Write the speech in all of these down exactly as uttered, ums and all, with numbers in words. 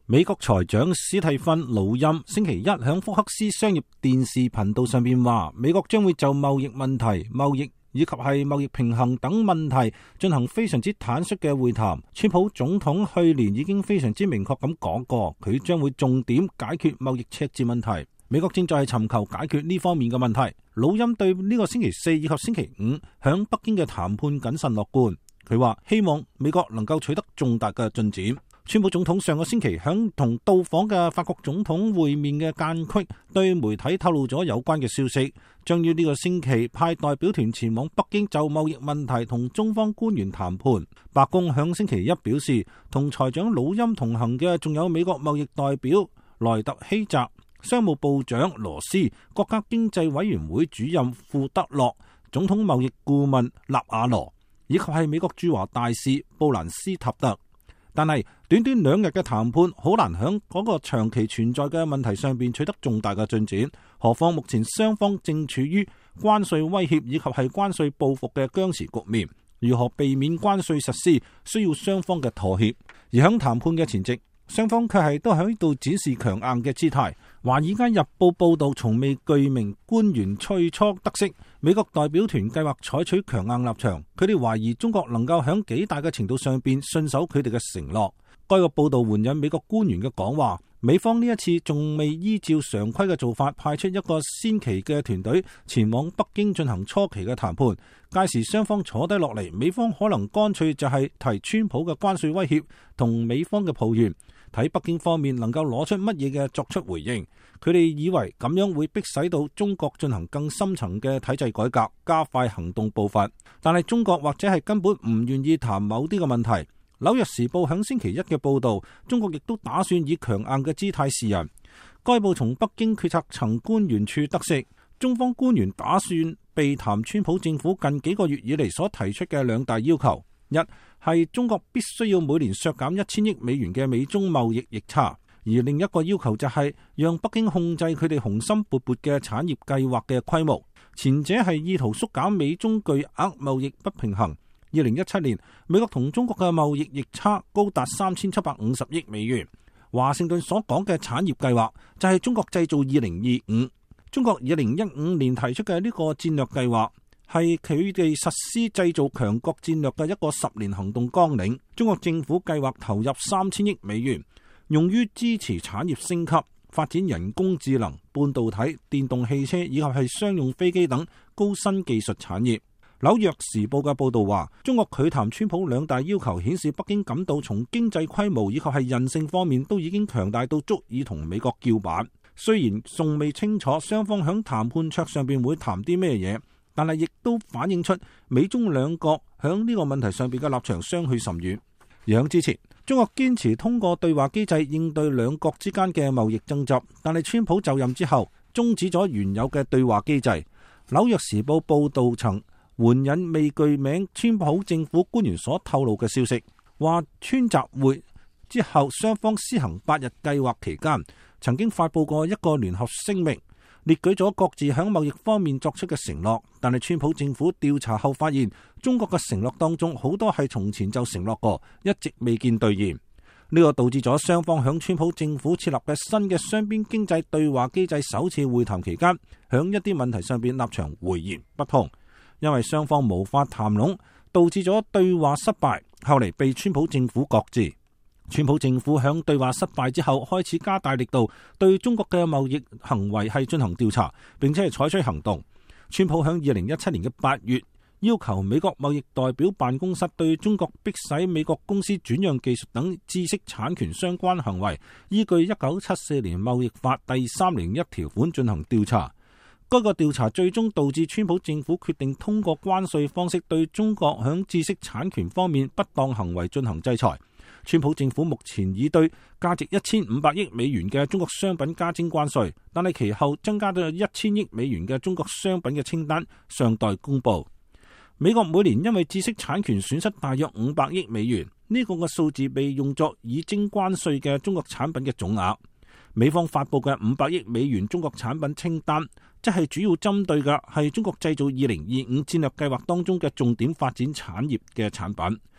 美國財長史蒂芬·魯欽星期一響福克斯商業電視頻道上邊話，美國將會就貿易問題、貿易以及係貿易平衡等問題進行非常之坦率嘅會談。川普總統去年已經非常之明確咁講過，佢將會重點解決貿易赤字問題。美國正在尋求解決呢方面嘅問題。魯欽對呢個星期四以及星期五響北京嘅談判謹慎樂觀。佢話希望美國能夠取得重大嘅進展。川普總統上個星期響同到訪嘅法國總統會面嘅間隙，對媒體透露咗有關嘅消息，將於呢個星期派代表團前往北京就貿易問題同中方官員談判。白宮響星期一表示，同財長魯欽同行嘅仲有美國貿易代表萊特希澤、商務部長羅斯、國家經濟委員會主任庫德洛、總統貿易顧問納瓦羅，以及係美國駐華大使布蘭斯塔特。但係短短兩日嘅談判，好難響嗰個長期存在嘅問題上邊取得重大嘅進展。何況目前雙方正處於關稅威脅以及係關稅報復嘅僵持局面，如何避免關稅實施，需要雙方嘅妥協。而響談判嘅前夕，雙方卻係都喺度展示強硬嘅姿態。華爾街日報報道，從未具名官員最初得悉，美國代表團計劃採取強硬立場，佢哋懷疑中國能夠響幾大嘅程度上邊信守佢哋嘅承諾。該個報道援引美國官員嘅講話，美方呢一次仲未依照常規嘅做法派出一個先期嘅團隊前往北京進行初期嘅談判，屆時雙方坐低落嚟，美方可能乾脆就係提川普嘅關稅威脅同美方嘅抱怨，睇北京方面能夠攞出乜嘢嘅作出回應。佢哋以為咁樣會迫使到中國進行更深層嘅體制改革，加快行動步伐。但係中國或者係根本唔願意談某啲嘅問題。紐約時報響星期一嘅報道，中國亦都打算以強硬嘅姿態示人。該報從北京決策層官員處得悉，中方官員打算避談川普政府近幾個月以嚟所提出嘅兩大要求。一係中國必須要每年削減一千億美元嘅美中貿易逆差，而另一個要求就係讓北京控制佢哋雄心勃勃嘅產業計劃嘅規模。前者係意圖縮減美中巨額貿易不平衡。二零一七年，美國同中國嘅貿易逆差高達三千七百五十億美元。華盛頓所講嘅產業計劃就係中國製造二零二五。中國二零一五年提出嘅呢個戰略計劃，係佢哋實施製造強國戰略嘅一個十年行動綱領。中國政府計劃投入三千億美元，用於支持產業升級、發展人工智能、半導體、電動汽車以及係商用飛機等高新技術產業。紐約時報嘅報道話，中國拒談川普兩大要求，顯示北京感到從經濟規模以及係韌性方面都已經強大到足以同美國叫板。雖然仲未清楚雙方響談判桌上邊會談啲咩嘢，但係亦都反映出美中兩國響呢個問題上邊嘅立場相去甚遠。而響之前，中國堅持通過對話機制應對兩國之間嘅貿易爭執，但係川普就任之後終止咗原有嘅對話機制。紐約時報報道曾援引未具名川普政府官員所透露嘅消息，話川習會之後雙方施行八日計劃期間，曾經發佈過一個聯合聲明，列舉咗各自響貿易方面作出嘅承諾。但係川普政府調查後發現，中國嘅承諾當中好多係從前就承諾過，一直未見兌現。呢個導致咗雙方響川普政府設立嘅新嘅雙邊經濟對話機制首次會談期間，響一啲問題上邊立場迥然不同。因為雙方無法談攏，導致咗對話失敗，後嚟被川普政府擱置。川普政府響對話失敗之後，開始加大力度對中國嘅貿易行為係進行調查，並且係採取行動。川普響二零一七年嘅八月，要求美國貿易代表辦公室對中國迫使美國公司轉讓技術等知識產權相關行為，依據一九七四年貿易法第三零一條款進行調查。該個調查最終導致川普政府決定通過關稅方式對中國響知識產權方面不當行為進行制裁。川普政府目前已對價值一千五百億美元嘅中國商品加徵關稅，但係其後增加到一千億美元嘅中國商品嘅清單尚待公布。美國每年因為知識產權損失大約五百億美元，呢個嘅數字被用作已徵關稅嘅中國產品嘅總額。美方發佈嘅五百億美元中國產品清單，即係主要針對嘅係中國製造二零二五戰略計劃當中嘅重點發展產業嘅產品。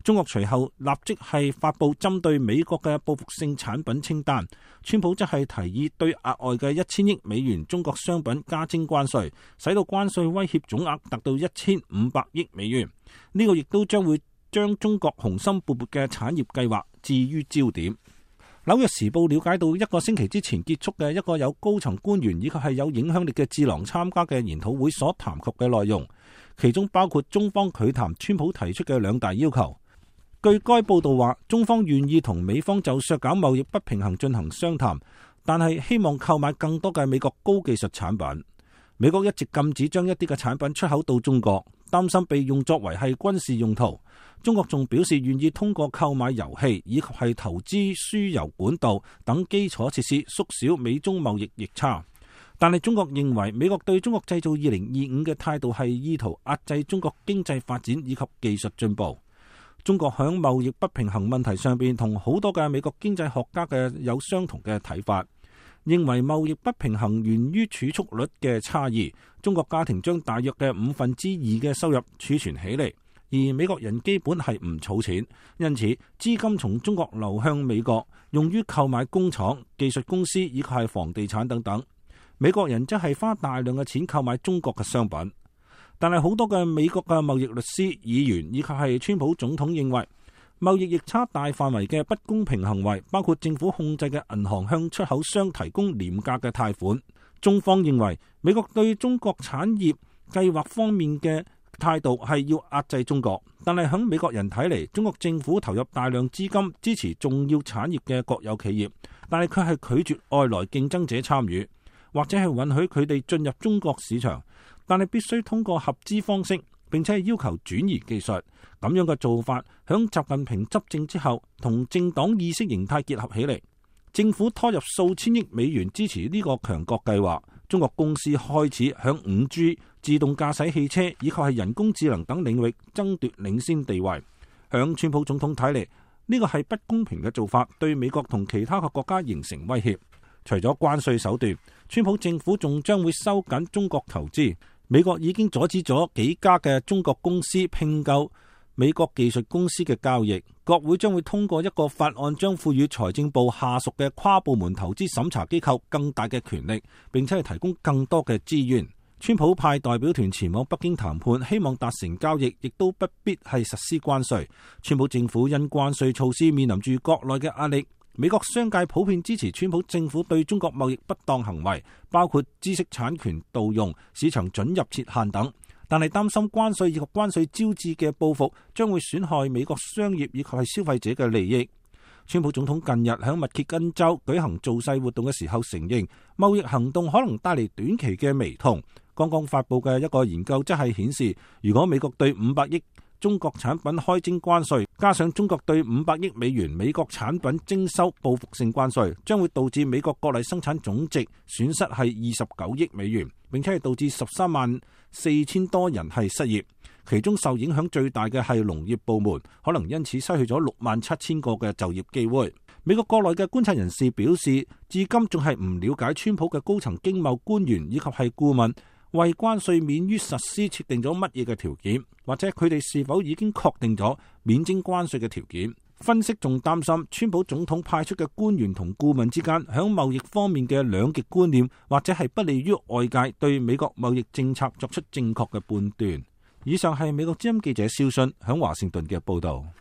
中國隨後立即係發布針對美國嘅報復性產品清單，川普則係提議對額外嘅一千億美元中國商品加徵關稅，使到關稅威脅總額達到一千五百億美元。呢、這個亦都將會將中國雄心勃勃嘅產業計劃置於焦點。紐約時報了解到，一個星期之前結束嘅一個有高層官員以及係有影響力嘅智囊參加嘅研討會所談及嘅內容，其中包括中方拒談川普提出嘅兩大要求。據該報道話，中方願意同美方就削減貿易不平衡進行商談，但係希望購買更多嘅美國高技術產品。美國一直禁止將一啲嘅產品出口到中國，擔心被用作為係軍事用途。中國仲表示願意通過購買油氣以及係投資輸油管道等基礎設施縮小美中貿易逆差。但係中國認為美國對中國製造二零二五嘅態度係意圖壓制中國經濟發展以及技術進步。中國響貿易不平衡問題上邊同好多嘅美國經濟學家嘅有相同嘅睇法，認為貿易不平衡源於儲蓄率嘅差異。中國家庭將大約嘅五分之二嘅收入儲存起嚟，而美國人基本係唔儲錢，因此資金從中國流向美國，用於購買工廠、技術公司以及係房地產等等。美國人則係花大量嘅錢購買中國嘅商品。但係好多嘅美國嘅貿易律師、議員以及係川普總統認為，貿易逆差大範圍嘅不公平行為，包括政府控制嘅銀行向出口商提供廉價嘅貸款。中方認為美國對中國產業計劃方面嘅態度係要壓制中國，但係喺美國人睇嚟，中國政府投入大量資金支持重要產業嘅國有企業，但係卻係拒絕外來競爭者參與，或者係允許佢哋進入中國市場，但係必須通過合資方式，並且係要求轉移技術。咁樣嘅做法響習近平執政之後，同政黨意識形態結合起嚟，政府拖入數千億美元支持呢個強國計劃。中國公司開始響五 G、自動駕駛汽車以及係人工智能等領域爭奪領先地位。響川普總統睇嚟，呢個係不公平嘅做法，對美國同其他嘅國家形成威脅。除咗關稅手段，川普政府仲將會收緊中國投資。美國已經阻止咗幾家嘅中國公司併購美國技術公司嘅交易。國會將會通過一個法案，將賦予財政部下屬嘅跨部門投資審查機構更大嘅權力，並且係提供更多嘅資源。川普派代表團前往北京談判，希望達成交易，亦都不必係實施關稅。川普政府因關稅措施面臨住國內嘅壓力。美國商界普遍支持川普政府對中國貿易不當行為，包括知識產權盜用、市場准入設限等，但係擔心關稅以及關稅招致嘅報復將會損害美國商業以及係消費者嘅利益。川普總統近日喺密歇根州舉行造勢活動嘅時候承認，貿易行動可能帶嚟短期嘅微痛。剛剛發佈嘅一個研究則係顯示，如果美國對五百億中國產品開徵關稅，加上中國對五百億美元美國產品徵收報復性關稅，將會導致美國國內生產總值損失係二十九億美元，並且係導致十三萬四千多人係失業，其中受影響最大嘅係農業部門，可能因此失去咗六萬七千個嘅就業機會。美國國內嘅觀察人士表示，至今仲係唔了解川普嘅高層經貿官員以及係顧問為關稅免於實施設定咗乜嘢嘅條件，或者佢哋是否已經確定咗免徵關稅嘅條件。分析仲擔心，川普總統派出嘅官員同顧問之間響貿易方面嘅兩極觀念，或者係不利於外界對美國貿易政策作出正確嘅判斷。以上係美國之音記者肖迅響華盛頓嘅報道。